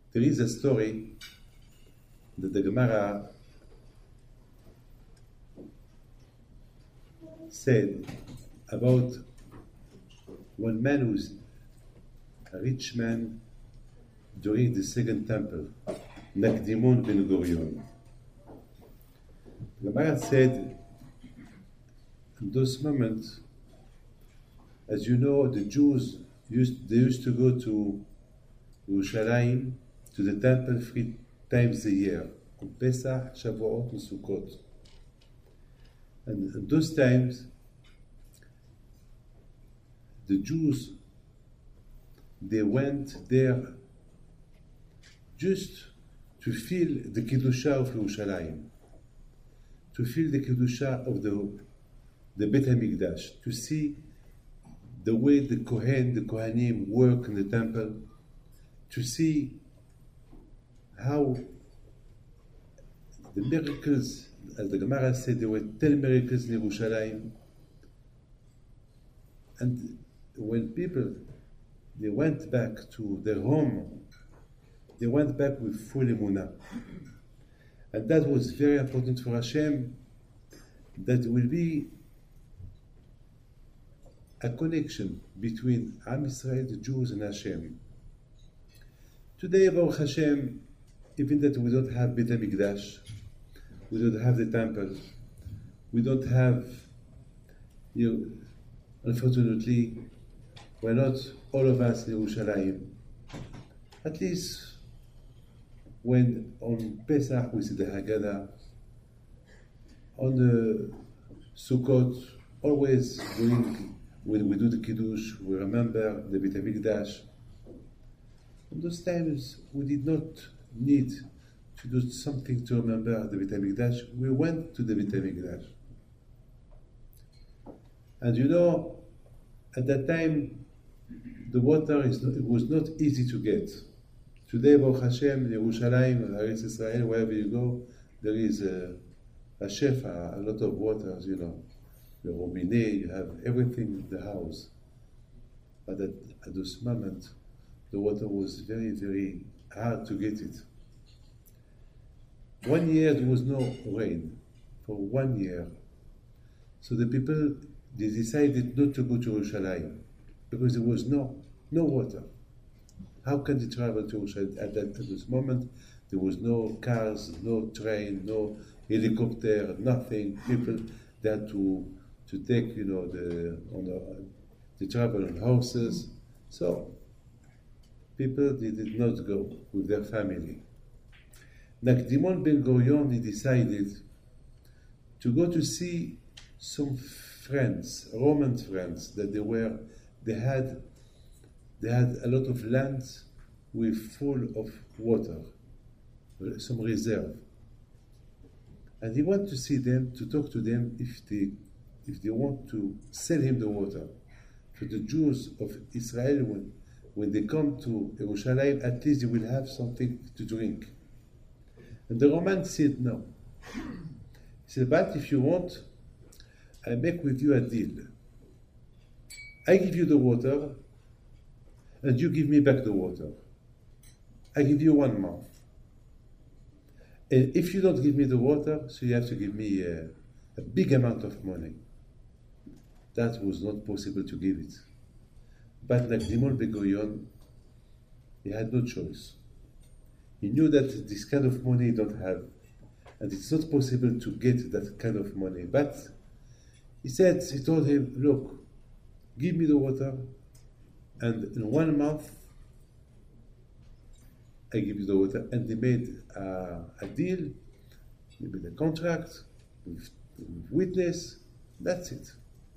There is a story that the Gemara said about one man who's a rich man during the second temple, Nakdimon ben Gurion. The Gemara said, in those moments, as you know, the Jews used to go to Yerushalayim, to the temple 3 times a year, on Pesach, Shavuot, and Sukkot. And in those times, the Jews, they went there just to feel the Kedusha of Yerushalayim, to feel the Kedusha of the Beit HaMikdash, to see the way the Kohanim work in the temple, to see how the miracles, as the Gemara said, there were 10 miracles in Yerushalayim. And when people, they went back to their home, they went back with full emunah. And that was very important for Hashem, that there will be a connection between Am Yisrael, the Jews, and Hashem. Today, Baruch Hashem, even that we don't have Beit HaMikdash, we don't have the temple, we don't have, unfortunately, we're not all of us in Yerushalayim. At least when on Pesach we see the Haggadah, on the Sukkot, always when we do the Kiddush, we remember the Beit HaMikdash. In those times, we did not need to do something to remember the Beit HaMikdash. We went to the Beit HaMikdash. And at that time, the water was not easy to get. Today, Baruch Hashem, in Yerushalayim, Eretz Israel, wherever you go, there is a shefa, a lot of water, the robinet, you have everything in the house. But at this moment, the water was very, very hard to get it. 1 year there was no rain, for 1 year. So the people, they decided not to go to Yerushalayim, because there was no water. How can they travel to Yerushalayim? At this moment, there was no cars, no train, no helicopter, nothing. People, they had to take, they travel on horses. So people, they did not go with their family. Nakdimon ben Gurion, he decided to go to see some friends, Roman friends, that they had a lot of land full of water, some reserve. And he wanted to see them, to talk to them if they want to sell him the water. For the Jews of Israel, when they come to Yerushalayim, at least they will have something to drink. And the Roman said no. He said, but if you want, I make with you a deal. I give you the water, and you give me back the water. I give you 1 month. And if you don't give me the water, so you have to give me a big amount of money. That was not possible to give it. But Nakdimon ben Gurion, he had no choice. He knew that this kind of money he don't have, and it's not possible to get that kind of money. But he told him, look, give me the water, and in 1 month, I give you the water. And they made a deal, they made a contract with witness. That's it.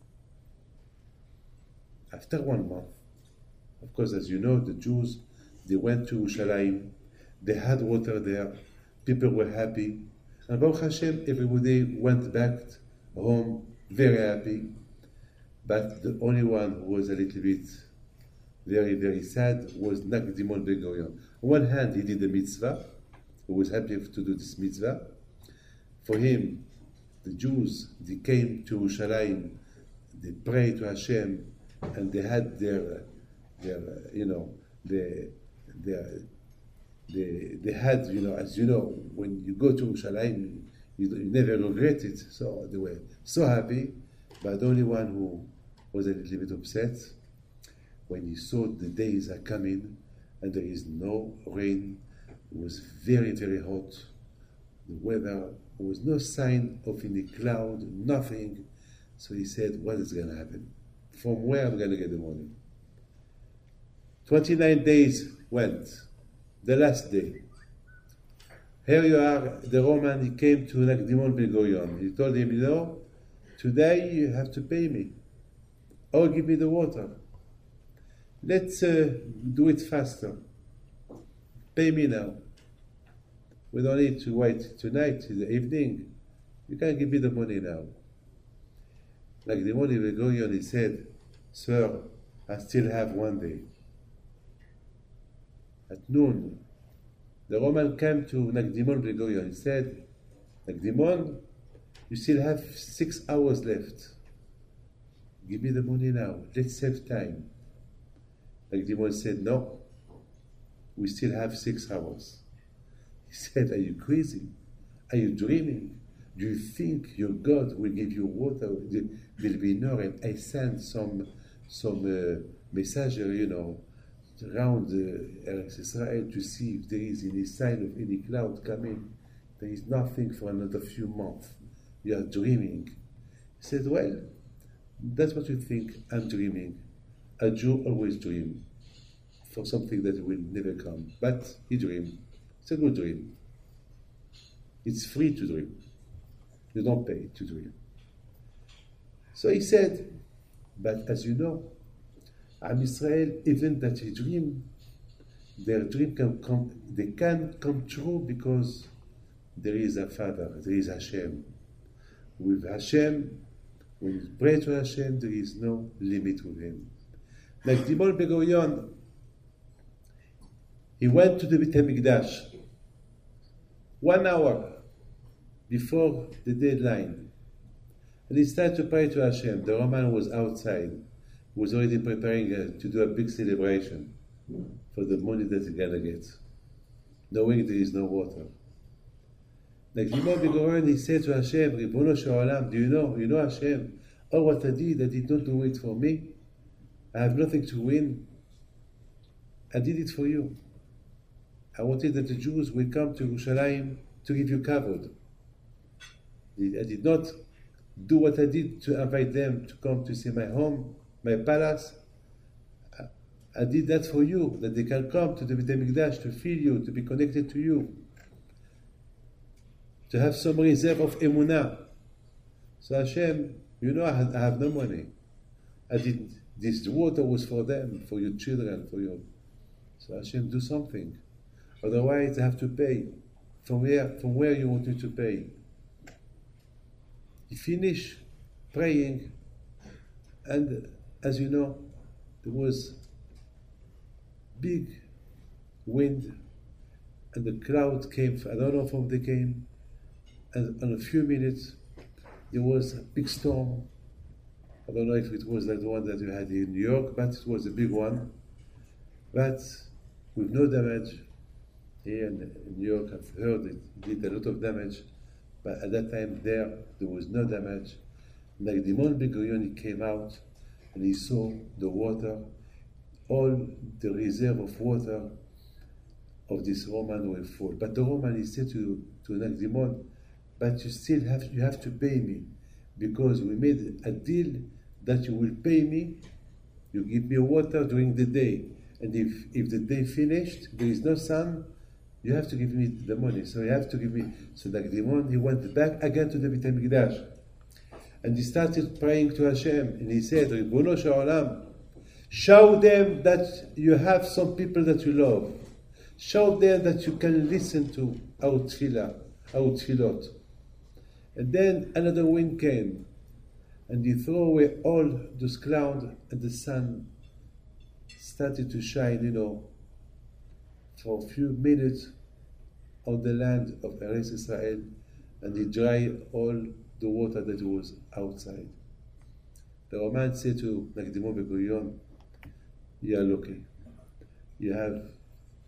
After 1 month, of course, as you know, the Jews, they went to Yerushalayim, they had water there, people were happy, and Baruch Hashem, everybody went back home very happy, but the only one who was a little bit very, very sad was Nakdimon ben Gurion. On one hand, he did the mitzvah, he was happy to do this mitzvah. For him, the Jews, they came to Yerushalayim, they prayed to Hashem, and they had their they had, as you know, when you go to Yerushalayim, you never regret it. So they were so happy, but the only one who was a little bit upset when he saw the days are coming and there is no rain. It was very, very hot. The weather, there was no sign of any cloud, nothing. So he said, what is going to happen? From where am I going to get the money? 29 days went. The last day. Here you are, the Roman, he came to Nakdimon Ben Gurion. He told him, today you have to pay me. Or give me the water. Let's do it faster. Pay me now. We don't need to wait tonight, in the evening. You can give me the money now. Nakdimon Ben Gurion, he said, Sir, I still have 1 day. At noon, the Roman came to Nakdimon Ben Gurion. He said, Nakdimon, you still have 6 hours left. Give me the money now. Let's save time. Nakdimon said, no, we still have 6 hours. He said, are you crazy? Are you dreaming? Do you think your God will give you water? Will be no rain? I sent some messenger, around Israel to see if there is any sign of any cloud coming. There is nothing for another few months. You are dreaming. He said, well, that's what you think. I'm dreaming. A Jew always dream for something that will never come. But he dreamed. It's a good dream. It's free to dream. You don't pay to dream. So he said, but as you know, Am Israel, even that he dream, their dream they can come true because there is a Father, there is Hashem. With Hashem, when you pray to Hashem, there is no limit with him. Like Nakdimon Ben Gurion, he went to the Beit HaMikdash 1 hour before the deadline. And he started to pray to Hashem. The Roman was outside, was already preparing to do a big celebration for the money that he's going to get, knowing there is no water. Like Nakdimon Ben Gurion, he said to Hashem, Ribono Shel Olam, do you know Hashem, all what I did not do it for me. I have nothing to win. I did it for you. I wanted that the Jews will come to Yerushalayim to give you kavod. I did not do what I did to invite them to come to see my home, my palace. I did that for you, that they can come to the Beit HaMikdash to feel you, to be connected to you, to have some reserve of emunah. So Hashem, I have no money. I did this water was for them, for your children, for your. So Hashem, do something. Otherwise, I have to pay. From where you want me to pay? He finished praying, and as you know, there was big wind, and the cloud came. I don't know from where they came, and in a few minutes, there was a big storm. I don't know if it was like the one that you had in New York, but it was a big one. But with no damage. Here in New York, I've heard it did a lot of damage, but at that time there was no damage. Nakdimon Ben Gurion, he came out and he saw the water, all the reserve of water of this Roman were full. But the Roman, he said to Nakdimon, but you have to pay me, because we made a deal that you will pay me, you give me water during the day, and if the day finished, there is no sun, you have to give me the money. So you have to give me. So Nakdimon, he went back again to the Beit HaMikdash, and he started praying to Hashem, and he said, Ribono Shel Olam, show them that you have some people that you love. Show them that you can listen to our tefillah, our tefillot. And then another wind came, and he threw away all those clouds, and the sun started to shine, for a few minutes on the land of Eretz Israel, and he dried all the water that was outside. The Roman said to Nakdimon Ben Gurion, you are lucky. You have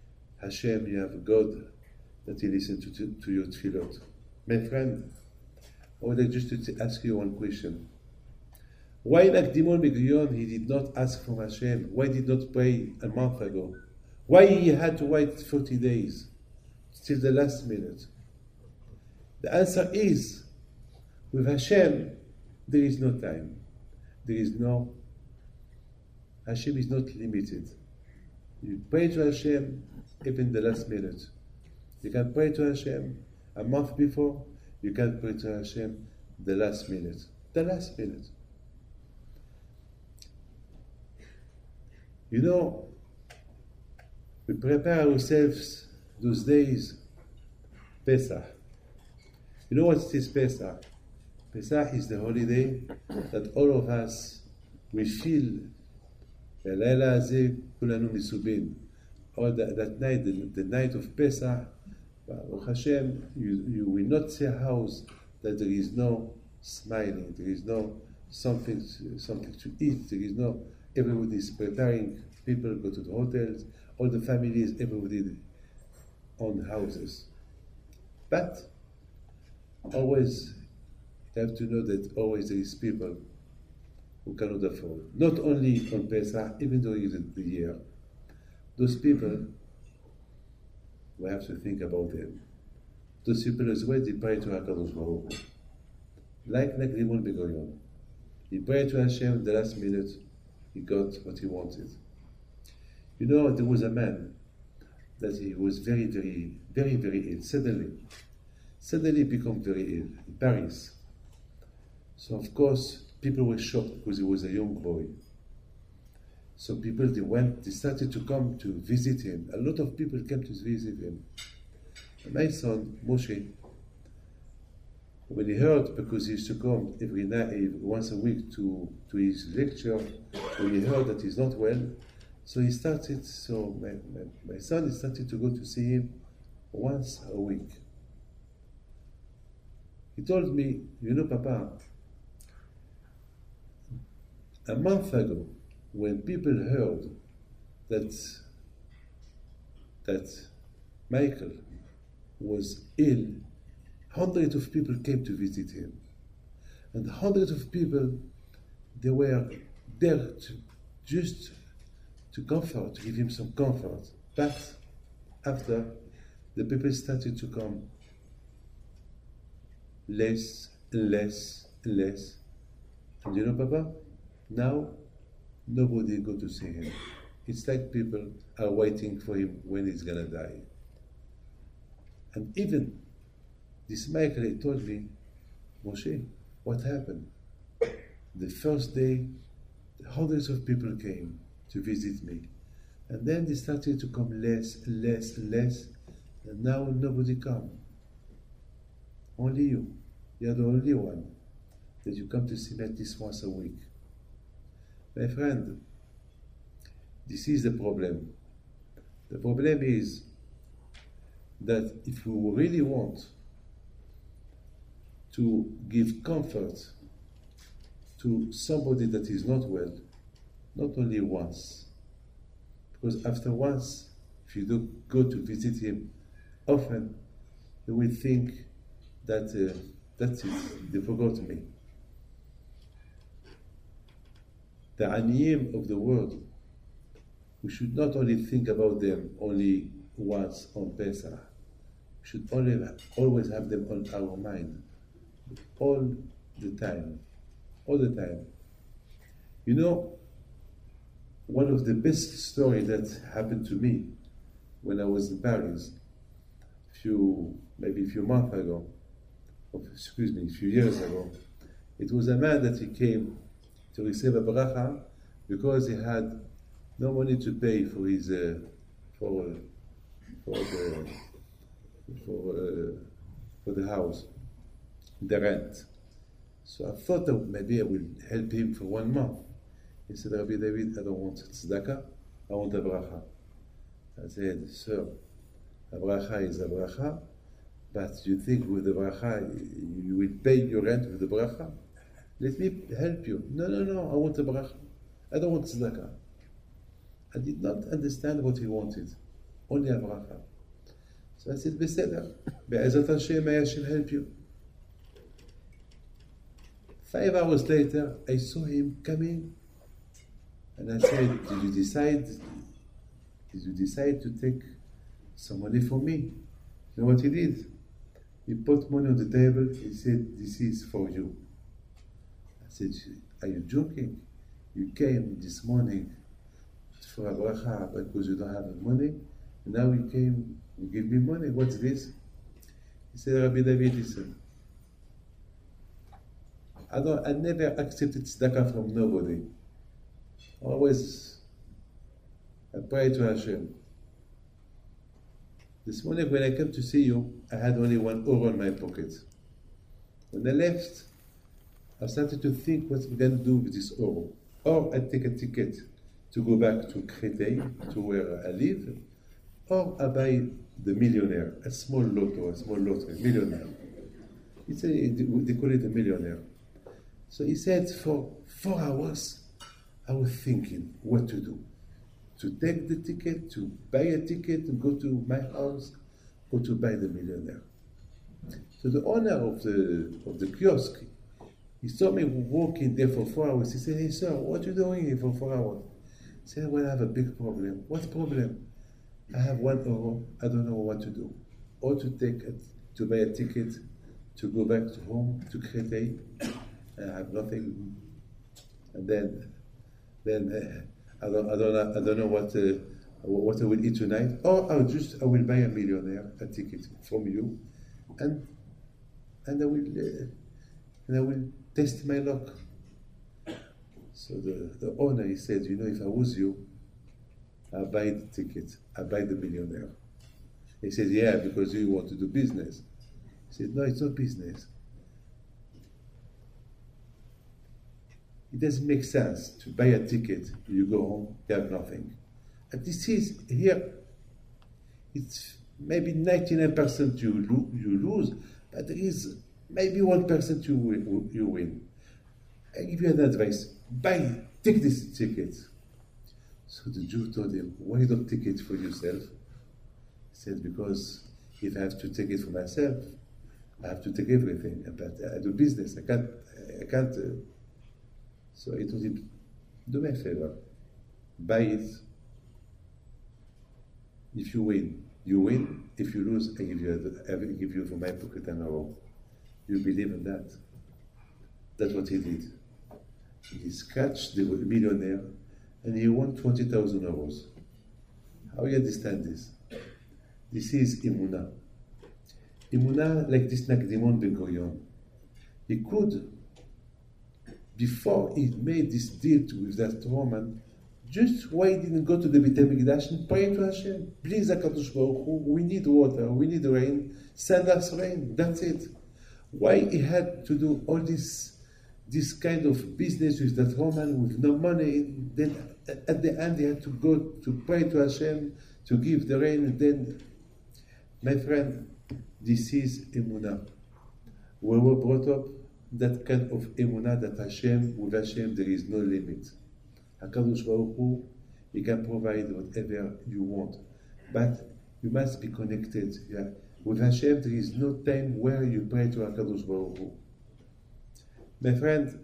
Hashem, you have a God that He listens to your tefillot. My friend, I would like just to ask you one question. Why, like Dimon Ben-Gurion, he did not ask from Hashem? Why did not pray a month ago? Why he had to wait 40 days till the last minute? The answer is, with Hashem, there is no time. Hashem is not limited. You pray to Hashem even the last minute. You can pray to Hashem a month before, you can pray to Hashem the last minute. The last minute. You know, we prepare ourselves those days, Pesach. You know what is Pesach? Pesach is the holiday that all of us, we feel, or that night, the night of Pesach, Baruch Hashem, you will not see a house that there is no smiling, there is no something to eat, there is no, everybody is preparing, people go to the hotels, all the families, everybody own houses. But always, you have to know that always there is people who cannot afford. Not only on Pesach, even during the year. Those people, we have to think about them. Those people as well, they pray to HaKadosh Baruch Hu. Like Dimon Ben-Gurion. He prayed to Hashem the last minute, he got what he wanted. You know, there was a man that he was very, very, very, very ill. Suddenly he became very ill in Paris. So of course, people were shocked because he was a young boy. So people, they started to come to visit him. A lot of people came to visit him. And my son, Moshe, when he heard, because he used to come every night, once a week to his lecture, when he heard that he's not well, so my son started to go to see him once a week. He told me, you know, Papa, a month ago, when people heard that Michael was ill, hundreds of people came to visit him. And hundreds of people, they were there just to comfort, to give him some comfort. But after, the people started to come less and less and less. And you know, Papa, now nobody go to see him. It's like people are waiting for him when he's gonna die. And even this Michael told me, Moshe, what happened? The first day, hundreds of people came to visit me. And then they started to come less, less, less. And now nobody come. Only you. You're the only one that you come to see me at least once a week. My friend, this is the problem. The problem is that if we really want to give comfort to somebody that is not well, not only once, because after once, if you do go to visit him often, you will think that that's it, they forgot me. The aniyim of the world, we should not only think about them only once on Pesach. We should always have them on our mind, all the time. You know, one of the best stories that happened to me when I was in Paris, a few years ago, it was a man that he came to receive a bracha because he had no money to pay for his for the house, the rent. So I thought that maybe I will help him for 1 month. He said, Rabbi David, I don't want tzedakah, I want a bracha. I said, sir, a bracha is a bracha, but you think with the bracha you will pay your rent with the bracha? Let me help you. No, I want a bracha. I don't want tzedakah. I did not understand what he wanted. only a bracha. So I said, Beseder, Be'ezat Hashem, I shall help you. 5 hours later, I saw him coming, and I said, Did you decide to take some money from me? You know what he did? He put money on the table, he said, This is for you. I said, Are you joking? You came this morning for a bracha because you don't have money, and now you came, you give me money, what's this? He said, Rabbi David, listen, I never accepted tzedakah from nobody. Always, I pray to Hashem. This morning when I came to see you, I had only €1 in my pocket. When I left, I started to think what I'm going to do with this euro. Or I take a ticket to go back to Créteil, to where I live, or I buy the millionaire, a small lottery, millionaire. They call it a millionaire. So he said, for 4 hours, I was thinking what to do. To take the ticket, to buy a ticket and go to my house, or to buy the millionaire. So the owner of the kiosk, he saw me walking there for 4 hours. He said, Hey sir, what are you doing here for 4 hours? I said, Well, I have a big problem. What problem? I have €1. I don't know what to do. Or to buy a ticket to go back to home, to Créteil. I have nothing. And then I don't know what I will eat tonight. Or I will buy a millionaire a ticket from you, and I will test my luck. So the owner, he said, if I was you, I'll buy the ticket, I'll buy the millionaire. He said, yeah, because you want to do business. He said, no, it's not business. It doesn't make sense to buy a ticket, you go home, you have nothing. And this is here, it's maybe 99% you lose, but there is maybe 1% you win. I give you an advice, take this ticket. So the Jew told him, why don't take it for yourself? He said, because if I have to take it for myself, I have to take everything. But I do business, I can't. So I told him, do me a favor, buy it. If you win, you win. If you lose, I will give you from my pocket an euro. You believe in that? That's what he did. He scratched the millionaire and he won 20,000 euros. How you understand this? This is Emunah. Emunah, like this Nakdimon Ben Gurion. He could, before he made this deal with that woman, just why he didn't go to the Beit HaMikdash and pray to Hashem? Please, HaKadosh Baruch Hu, we need water, we need rain, send us rain, that's it. Why he had to do all this kind of business with that woman with no money? Then at the end he had to go to pray to Hashem to give the rain. And then, my friend, this is Emunah. We were brought up that kind of Emunah that with Hashem there is no limit. HaKadosh Baruch Hu, He can provide whatever you want, but you must be connected. Yeah. With Hashem, there is no time where you pray to HaKadosh Baruch Hu. My friend,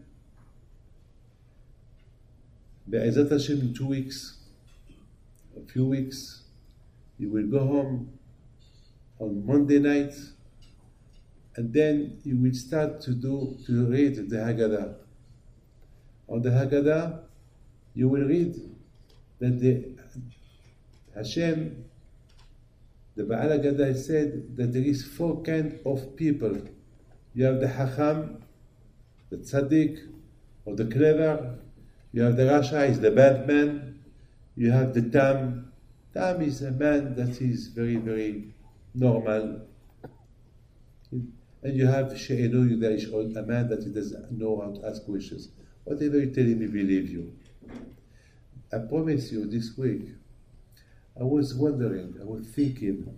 Be'ezat Hashem, in 2 weeks, a few weeks, you will go home on Monday night, and then you will start to read the Haggadah. On the Haggadah, you will read that Hashem, the Baal Haggadah said that there is 4 kinds of people. You have the Hacham, the Tzaddik, or the clever. You have the Rasha, is the bad man. You have the Tam. Tam is a man that is very, very normal. And you have She'enu Yuda'ish, a man that doesn't know how to ask questions. Whatever you tell him, he believe you. I promise you, this week, I was wondering, I was thinking,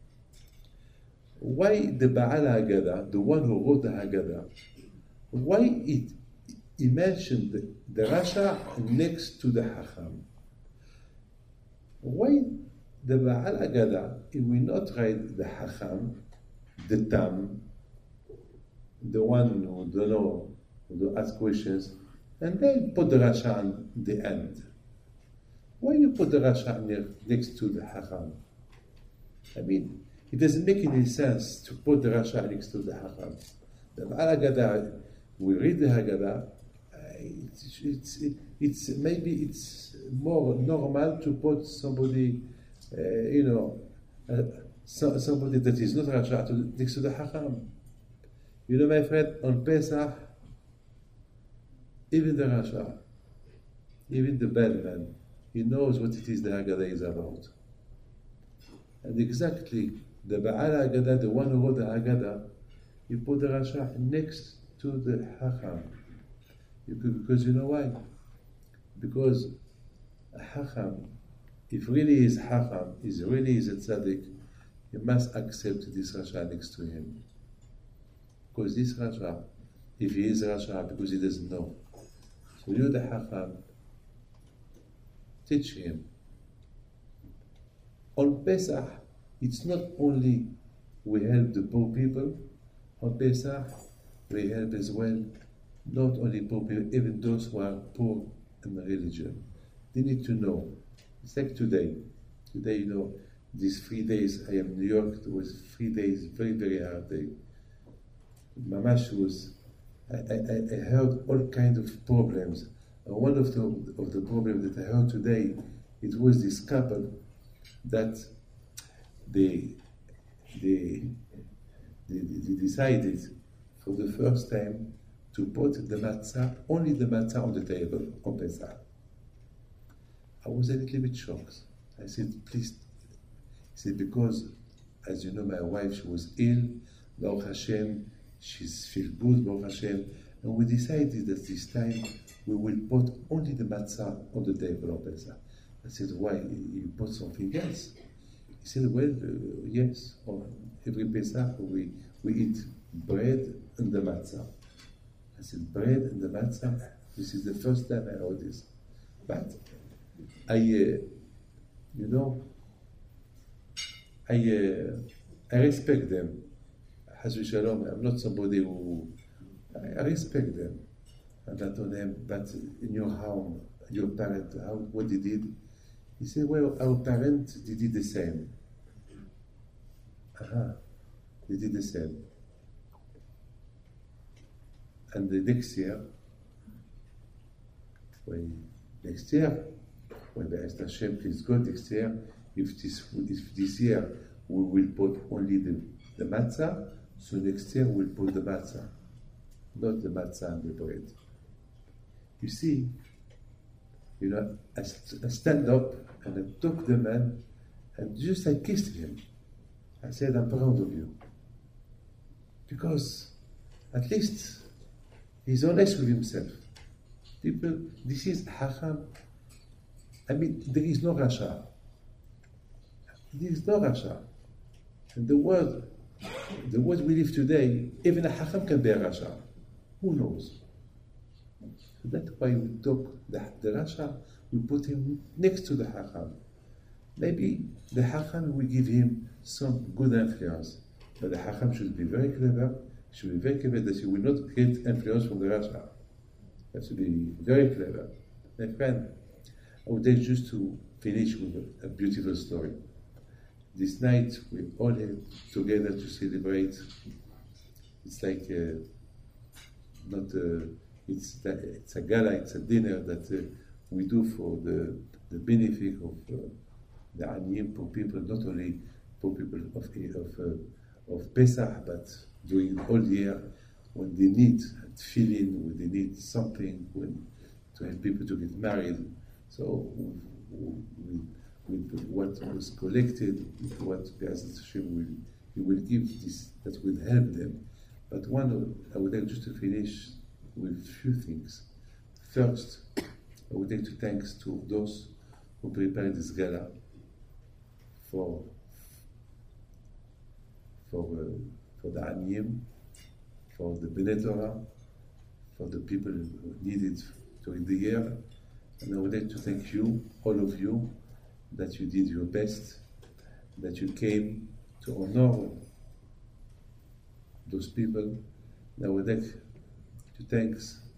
why the Baal Haggadah, the one who wrote the Haggadah, why he mentioned the Rasha next to the Hacham? Why the Baal Agada, he will not write the Hacham, the Tam, the one who don't know, who don't ask questions, and then put the Rasha on the end. Why you put the Rasha next to the Hacham? I mean, it doesn't make any sense to put the Rasha next to the Hacham. The Baal Agada, we read the Haggadah, maybe it's more normal to put somebody, somebody that is not Rasha next to the Hacham. You know, my friend, on Pesach, even the Rasha, even the bellman, he knows what it is the Haggadah is about. And exactly, the Baal Haggadah, the one who wrote the Haggadah, you put the Rasha next to the Hacham. Because you know why? Because a Hacham, if really is Hacham, is really is a tzaddik, you must accept this Rasha next to him. Because this Rasha, if he is Rasha, because he doesn't know. So you, the Hacham, teach him. On Pesach, it's not only we help the poor people, on Pesach, we help as well, not only poor people, even those who are poor in the religion. They need to know. It's like today. Today, you know, these 3 days, I am in New York, it was 3 days, very, very hard day. Mamash was, I heard all kinds of problems. And one of the problems that I heard today, it was this couple that they decided for the first time to put the matzah, only the matzah on the table on Pesach. I was a little bit shocked. I said, please. He said, because, as you know, my wife, she was ill, Baruch Hashem, she's feel good, Baruch Hashem, and we decided that this time we will put only the matzah on the table on Pesach. I said, why? You put something else? He said, well, yes, on every Pesach we eat bread and the matzah. I said, bread and the matzah? This is the first time I heard this. But I respect them. Hasbi Shalom, I'm not somebody who, I respect them. And I told them, but in your home, your parent, what they did? He said, well, our parents, they did the same. They did the same. And the next year, when the Hashem, please God, next year, if this year we will put only the matzah, so next year we'll put the matzah, not the matzah and the bread. You see, I stand up and I took the man and just I kissed him. I said, I'm proud of you. Because at least he's honest with himself. People, this is Hacham. I mean, there is no Rasha. There is no Rasha. And the world we live today, even a Hacham can be a Rasha. Who knows? So that's why we took the Rasha, we put him next to the Hacham. Maybe the Hacham will give him some good influence. But the Hacham should be very clever. Should be very clever that he will not get influence from the Rasha. He has to be very clever. My friend, I would like just to finish with a beautiful story. This night we all have together to celebrate. It's like it's a gala, it's a dinner that we do for the benefit of the Aniyim, for people, not only for people of Pesach, but during the whole year when they need feeling, when they need something, when to help people to get married. So with what was collected, with what Be'ezrat Hashem will give this, that will help them. But I would like just to finish with a few things. First, I would like to thank to those who prepared this gala for the Aniyim, for the Bnei Torah, for the people who need it during the year. And I would like to thank you, all of you, that you did your best that you came to honor those people. And I would like to thank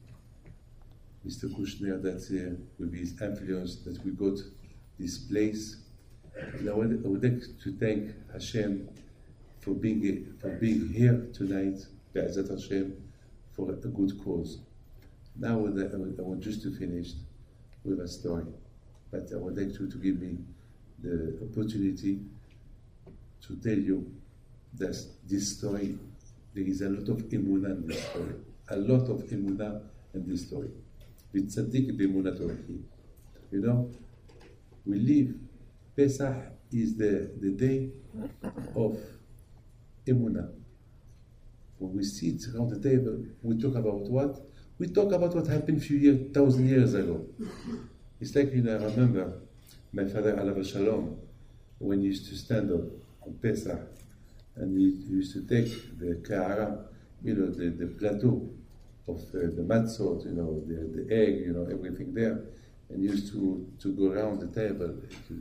Mr. Kushner that with his influence that we got this place. And I would like to thank Hashem for being here tonight, Be'ezat Hashem, for a good cause. Now I want just to finish with a story, but I would like to give me the opportunity to tell you that this story, there is a lot of emunah in this story. A lot of emunah in this story. V'tzadik b'emunah torahi. You know, we live, Pesach is the day of emunah. When we sit around the table, we talk about what? We talk about what happened a few thousand years ago. It's like, I remember my father, Alav Shalom, when he used to stand up on Pesach, and he used to take the kahara, the plateau of the matzot, the egg, everything there, and he used to go around the table.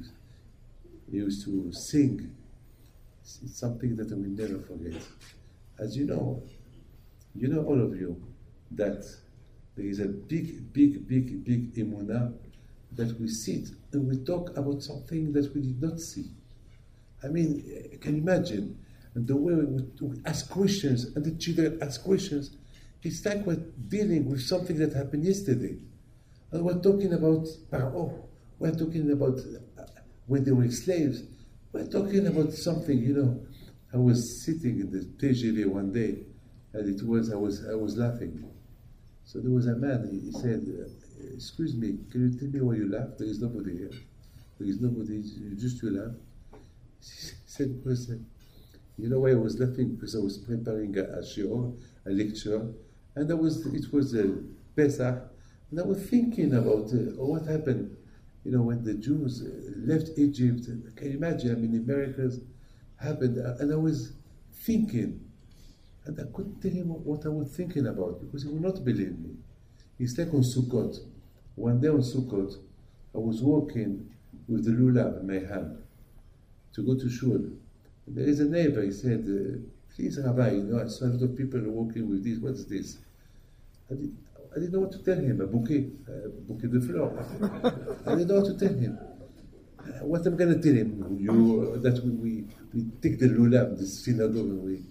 He used to sing. It's something that I will never forget. As you know all of you, that there is a big emunah that we sit and we talk about something that we did not see. I mean, can you imagine? And the way we ask questions, and the children ask questions, it's like we're dealing with something that happened yesterday. And we're talking about Paro, we're talking about when they were slaves, we're talking about something, I was sitting in the TGV one day, and I was laughing. So there was a man, he said, excuse me, can you tell me why you laugh? There is nobody here. There is nobody, just you laugh. He said, because, you know why I was laughing? Because I was preparing a shiur, a lecture, and it was Pesach, and I was thinking about what happened, when the Jews left Egypt. Can you imagine? I mean, the miracles happened, and I was thinking, and I couldn't tell him what I was thinking about, because he would not believe me. It's like on Sukkot. One day on Sukkot, I was walking with the lulav in my hand to go to shul. And there is a neighbor, he said, please, Rabbi, I saw a lot of people walking with this. What's this? I didn't know what to tell him, a bouquet de fleurs. I didn't know what to tell him. What am I going to tell him? That we take the lulav, the synagogue, and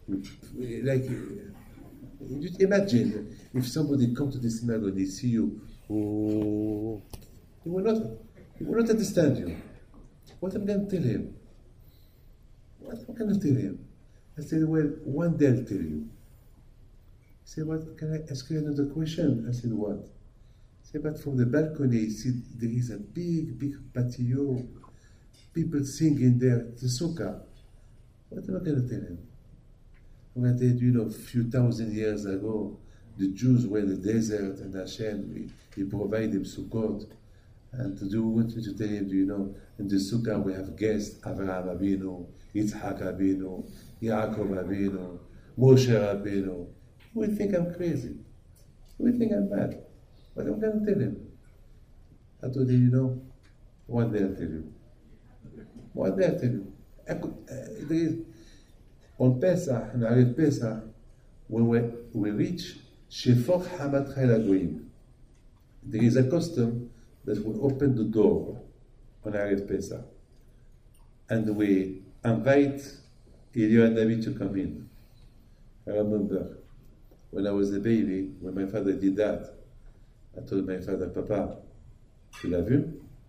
just imagine if somebody come to the synagogue and they see you, he will not understand you. What am I going to tell him? What am I going to tell him? I said, well, one day I'll tell you. He said, what, can I ask you another question? I said, what? He said, but from the balcony, you see, there is a big patio, people singing there, the sukkah. What am I going to tell him? I'm going to tell you, a few thousand years ago, the Jews were in the desert, and Hashem, He provided them sukkot. And do you want me to tell him, in the sukkah we have guests, Avraham Avinu, Yitzhak Avinu, Yaakov Avinu, Moshe Rabbeinu. He will think I'm crazy. He will think I'm mad. But I'm going to tell him. I told him, one day I'll tell you. One day I'll tell you. There is, on Pesach, in Erev Pesach, when we reach Shefoch Hamad Chayil HaGoyim, there is a custom that we open the door on Erev Pesach, and we invite Eliyahu Navi to come in. I remember when I was a baby, when my father did that, I told my father, Papa, tu l'as vu?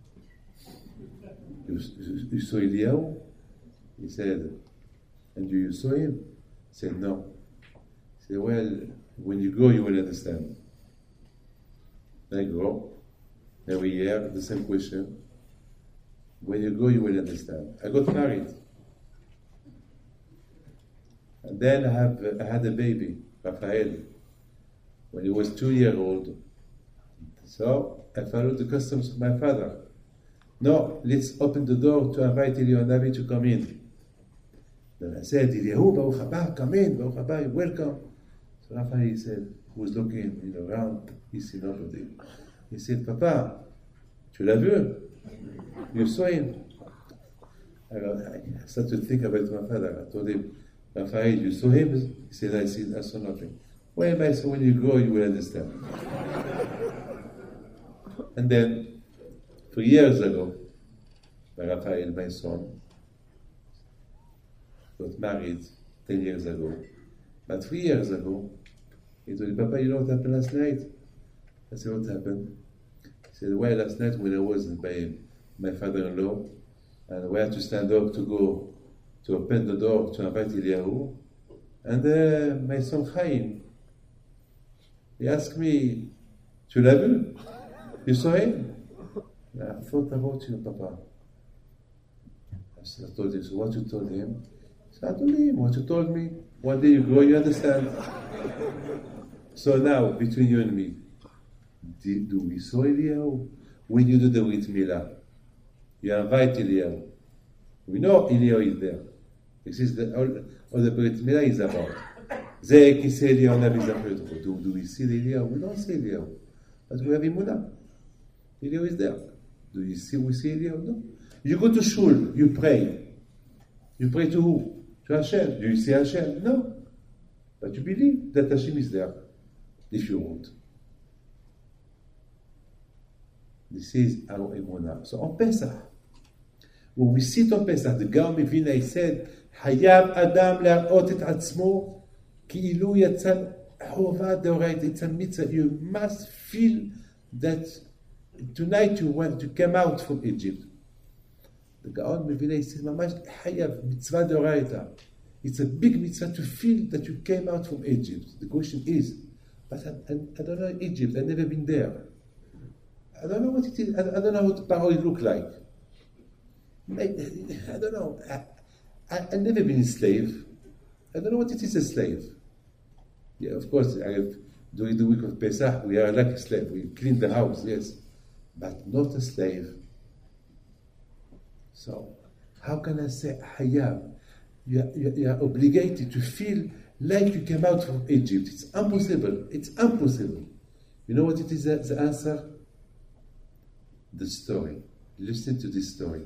You saw Eliyahu? He said, and you saw him? He said, no. He said, well, when you go, you will understand. I go. Every year, the same question. When you go, you will understand. I got married. And then I had a baby, Rafael, when he was 2 years old. So I followed the customs of my father. No, let's open the door to invite Eliyahu Navi to come in. Then I said, Eliyahu, Baruch haba, come in, Baruch haba, welcome. So Rafael said, who was looking around, he see nobody. He said, Papa, tu l'as vu? You saw him. I started to think about my father. I told him, Rafael, you saw him? He said, I saw nothing. Well, my son, when you grow, you will understand. And then, 3 years ago, Rafael, my son, got married 10 years ago. But 3 years ago, he told me, Papa, you know what happened last night? I said, what happened? He said, well, last night when I was by my father-in-law, and we had to stand up to go to open the door to invite Eliyahu, and my son Chaim, he asked me, tu l'as vu? You saw him? I thought about you, Papa. I told him, so what you told him? He said, I told him what you told me. One day you grow, you understand. So now, between you and me, do we saw Eliyahu? When you do the Brit Milah, you invite Eliyahu. We know Eliyahu is there. This is all the Brit Milah is about. זה כיסא אליהו נביא זכר. Do we see the Eliyahu? We don't see Eliyahu. But we have Emunah. Eliyahu is there. We see Eliyahu? No. You go to shul, you pray. You pray to who? To Hashem. Do you see Hashem? No. But you believe that Hashem is there, if you want. This is our Emunah. So on Pesach, when we sit on Pesach, the Gaon Mivina, he said, חייב אדם להראות את עצמו כאילו יצא חובה דאורייתא. It's a mitzvah. You must feel that tonight you want to come out from Egypt. The Gaon Mivina, he says, ממש חייב, מצווה דאורייתא. It's a big mitzvah to feel that you came out from Egypt. The question is, but I don't know Egypt, I've never been there. I don't know what it is, I don't know what Paro look like. I don't know. I've never been a slave. I don't know what it is, a slave. Yeah, of course, during the week of Pesach, we are like a slave. We clean the house, yes. But not a slave. So, how can I say, Hayab? You are obligated to feel like you came out from Egypt. It's impossible. It's impossible. You know what it is, the answer? The story. Listen to this story.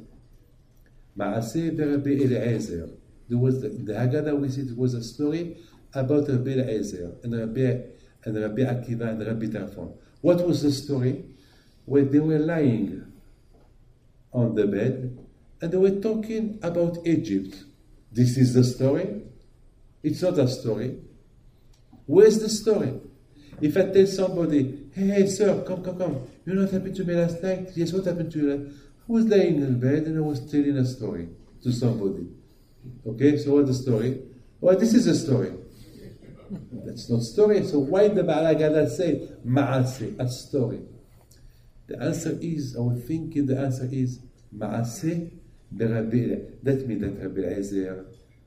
Maaseh Rabbi Eliezer. There was the Haggadah we see. It was a story about Rabbi Eliezer and Rabbi Akiva and Rabbi Tarfon. What was the story? Where they were lying on the bed and they were talking about Egypt. This is the story. It's not a story. Where's the story? If I tell somebody, hey, sir, come. You know what happened to me last night? Yes, what happened to you? I was laying in bed and I was telling a story to somebody. Okay, so what's the story? Well, this is a story. That's not story. So why the Baal HaGadah say Ma'aseh, a story? The answer is, I was thinking the answer is Ma'aseh Berabbi. That means that Rabbi Eliezer,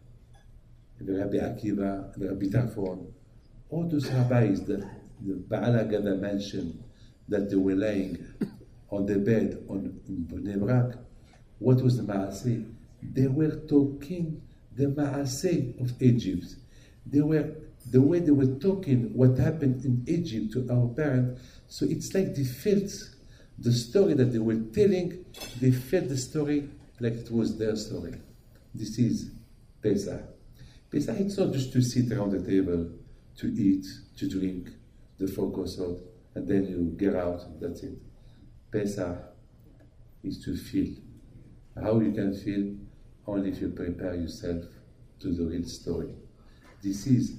the Rabbi Akiva, the Rabbi Tarfon, all those rabbis that the Baal HaGadah mentioned that they were lying on the bed in Bnei Brak, what was the Ma'aseh? They were talking the Ma'aseh of Egypt. The way they were talking what happened in Egypt to our parents, so it's like they felt the story that they were telling, they felt the story like it was their story. This is Pesach. Pesach, it's not just to sit around the table, to eat, to drink, the focus out, and then you get out, that's it. Pesach is to feel. How you can feel? Only if you prepare yourself to the real story. This is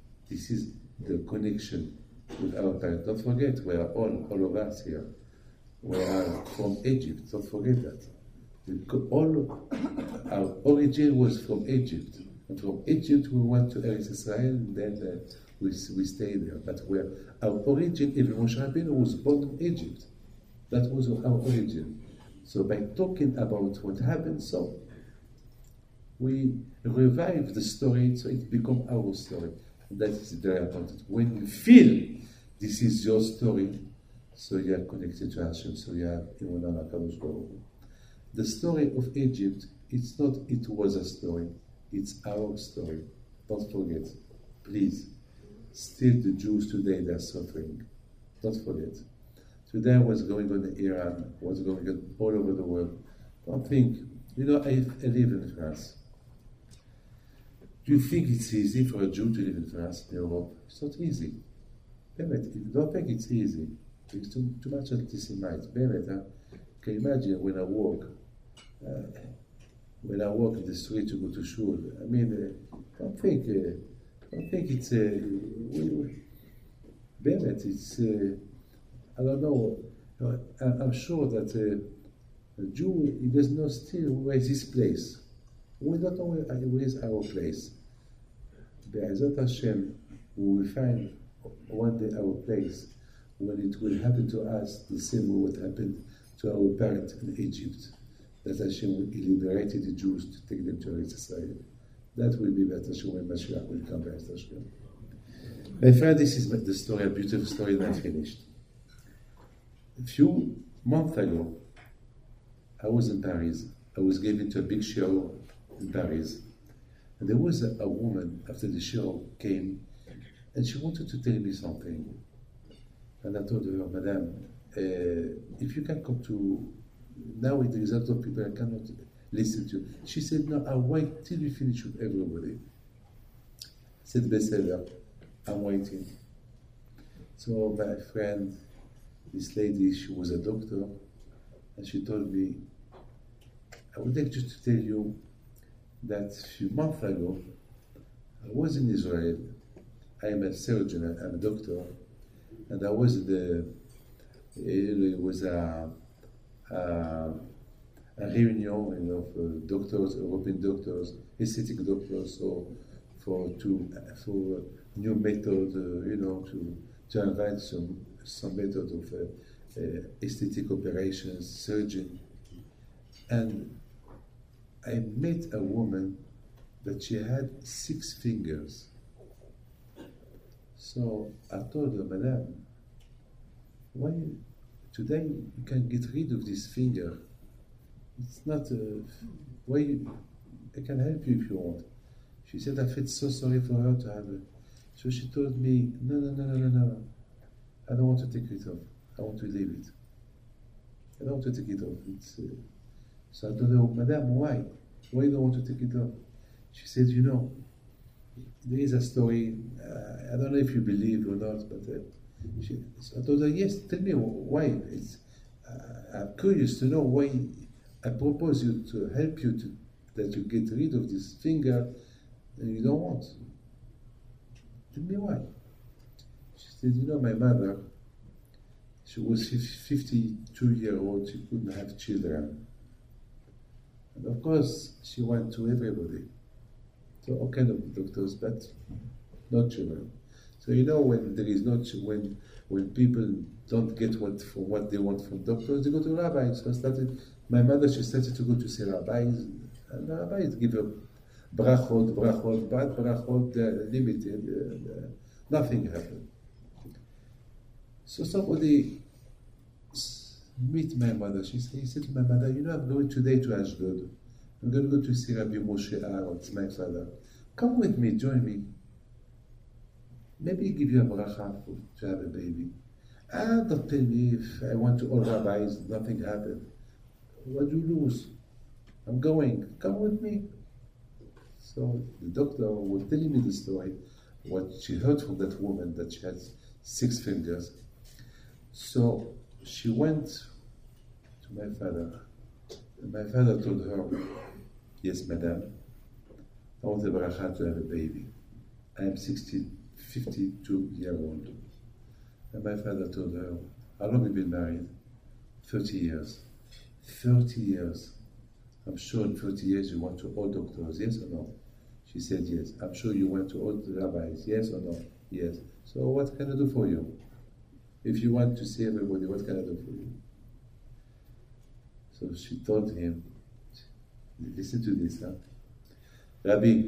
the connection with our parents. Don't forget, we are all of us here. We are from Egypt. Don't forget that. All our origin was from Egypt. And from Egypt we went to Eretz Israel, and then we stayed there. But our origin, even Moshe Rabbeinu was born in Egypt. That was our origin. So by talking about what happened, so we revive the story, so it becomes our story. And that is very important. When you feel this is your story, so you are connected to Hashem, so you are Emunah HaKadosh Baruch Hu. The story of Egypt, it's not it was a story, it's our story. Don't forget. Please. Still the Jews today, they are suffering. Don't forget. Today what's going on in Iran, what's going on all over the world. Don't think I live in France. Do you think it's easy for a Jew to live in France, in Europe? It's not easy. Don't think it's easy. It's too much anti-Semite. Can you imagine when I walk in the street to go to shul? Don't think it's it's I don't know. I'm sure that a Jew, he does not still where is his place. We don't know where is our place. Be'ezat Hashem, we will find one day our place when it will happen to us the same way what happened to our parents in Egypt. That Hashem liberated the Jews to take them to Eretz Israel. That will be better when Mashiach will come, Be'ezat Hashem. My friend, this is the story, a beautiful story not finished. A few months ago, I was in Paris. I was given to a big show in Paris. And there was a woman, after the show came, and she wanted to tell me something. And I told her, Madame, if you can come to, now with the result of people, I cannot listen to you. She said, no, I'll wait till you finish with everybody. I said, bestseller, I'm waiting. So my friend, this lady, she was a doctor, and she told me, I would like just to tell you that a few months ago, I was in Israel. I am a surgeon, I'm a doctor, and I was it was a reunion of doctors, European doctors, aesthetic doctors, so for new method, to invent some method of aesthetic operations, surgeon. And I met a woman that she had 6 fingers. So I told her, Madame, why today you can get rid of this finger? It's not I can help you if you want. She said, I felt so sorry for her to have it. So she told me, no. I don't want to take it off. I want to leave it. I don't want to take it off. So I told her, Madame, why? Why you don't want to take it off? She said, there is a story, I don't know if you believe or not, but so I told her, yes, tell me why. I'm curious to know why I propose you to help you that you get rid of this finger and you don't want. Tell me why. She said, my mother, she was 52-year-old, she couldn't have children. And of course, she went to everybody. So all kind of doctors, but not children. So when there is when people don't get what they want from doctors, they go to rabbis. So my mother, she started to go to see rabbis, and the rabbis give her brachot, but brachot, limited, nothing happened. So somebody meet my mother. He said to my mother, I'm going today to Ashdod. I'm going to go to see Rabbi Moshe Aaron, it's my father. Come with me, join me. Maybe give you a bracha to have a baby. Don't tell me if I went to all rabbis, nothing happened. What do you lose? I'm going. Come with me. So the doctor was telling me the story, what she heard from that woman, that she had 6 fingers. So she went to my father, and my father told her, yes, madam, I want a bracha to have a baby. I am 52-year-old. And my father told her, how long have you been married? 30 years. 30 years. I'm sure in 30 years you went to all doctors, yes or no? She said yes. I'm sure you went to all the rabbis, yes or no? Yes. So what can I do for you? If you want to see everybody, what can I do for you? So she told him, listen to this, Rabbi,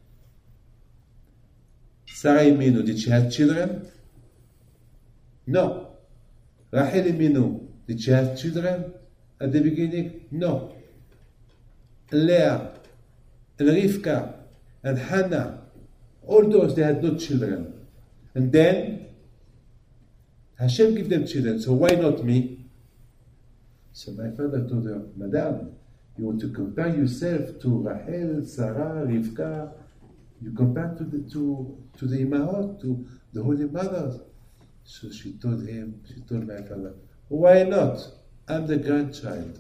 Sarah Imenu, did she have children? No. Rachel Imenu, did she have children at the beginning? No. Leah, and Rivka, and Hannah, all those, they had no children. And then, Hashem gave them children, so why not me? So my father told her, Madam, You want to compare yourself to Rachel, Sarah, Rivka. You compare to the Imahot, to the Holy Mothers. So she told my father, why not? I'm the grandchild.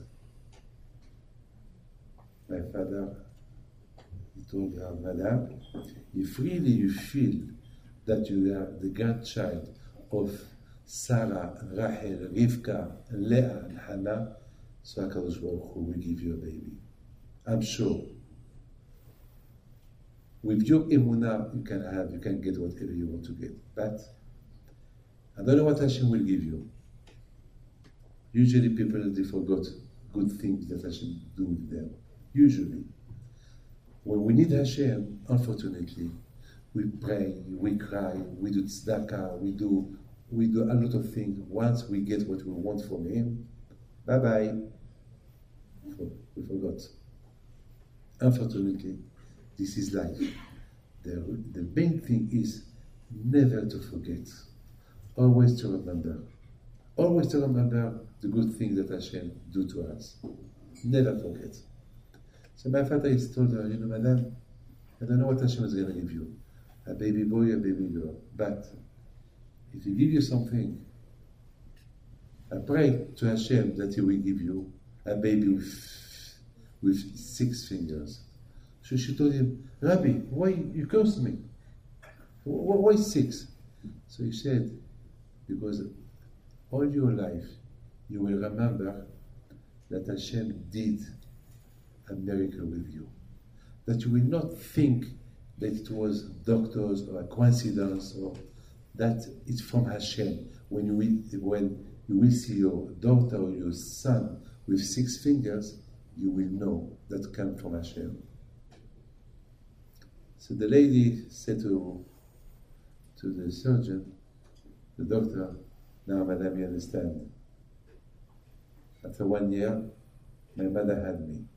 My father, he told her, Madam, if really you feel that you are the grandchild of Sarah, Rachel, Rivka, Leah, and Hannah, so HaKadosh Baruch Hu will give you a baby. I'm sure. With your emunah, you can get whatever you want to get. But I don't know what Hashem will give you. Usually people, they forgot good things that Hashem do with them. Usually. When we need Hashem, unfortunately, we pray, we cry, we do tzedakah, we do a lot of things. Once we get what we want from Him, bye-bye. We forgot. Unfortunately, this is life. The main thing is never to forget. Always to remember. Always to remember the good things that Hashem do to us. Never forget. So my father is told her, Madam, I don't know what Hashem is going to give you. A baby boy, a baby girl. But if He give you something, I pray to Hashem that He will give you a baby with 6 fingers. So she told him, Rabbi, why you curse me? Why 6? So he said, because all your life you will remember that Hashem did a miracle with you. That you will not think that it was doctors or a coincidence or that it's from Hashem. When you will see your daughter or your son with 6 fingers, you will know that came from Hashem. So the lady said to the surgeon, the doctor, now madam, you understand. After 1 year, my mother had me.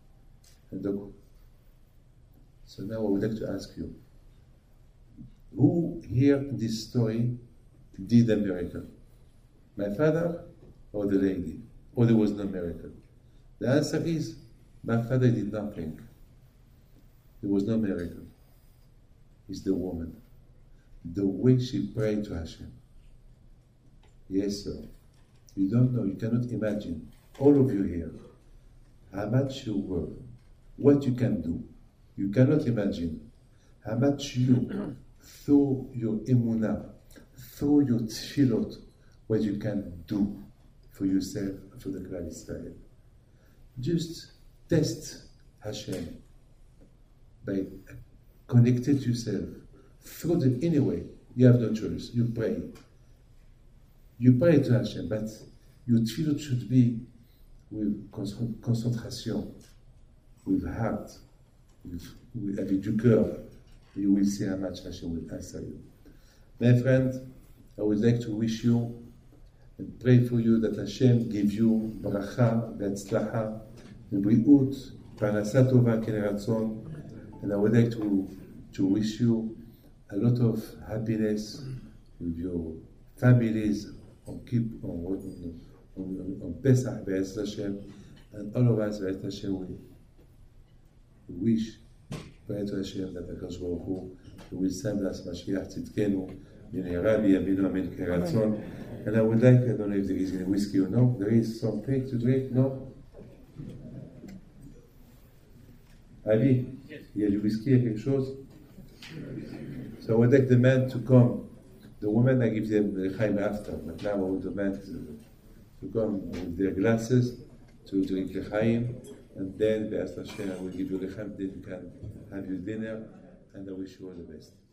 So now I would like to ask you, who here in this story did a miracle? My father or the lady? Or there was no miracle? The answer is, my father did nothing. There was no miracle. It's the woman. The way she prayed to Hashem. Yes, sir. You don't know, you cannot imagine, all of you here, how much you work, what you can do. You cannot imagine how much you, through your emunah, through your tefillot, what you can do for yourself and for the Klal Israel. Just test Hashem by connecting yourself through the anyway. You have no choice. You pray. You pray to Hashem, but your tefillot should be with concentration, with heart, avec du cœur. You will see how much Hashem will answer you. My friend, I would like to wish you and pray for you that Hashem give you bracha, v'atzlacha, v'briut, parnasa tova k'neratzon, and I would like to wish you a lot of happiness with your families on Pesach, Be'ez Hashem, and all of us, Be'ez Hashem, we wish, pray to Hashem that HaKadosh Baruch Hu will send us Mashiach Tzidkenu, B'nei Rabbi Yabinu Amen Keratzon. And I would like, I don't know if there is any whiskey or no, there is something to drink, no? Ali, il y a du whisky, il y a quelque chose? So I would like the man to come. The woman, I give them the l'chaim after, but now I want the man to come with their glasses to drink l'chaim, and then, Be'ez Hashem, I will give you l'chaim, then you can have your dinner, and I wish you all the best.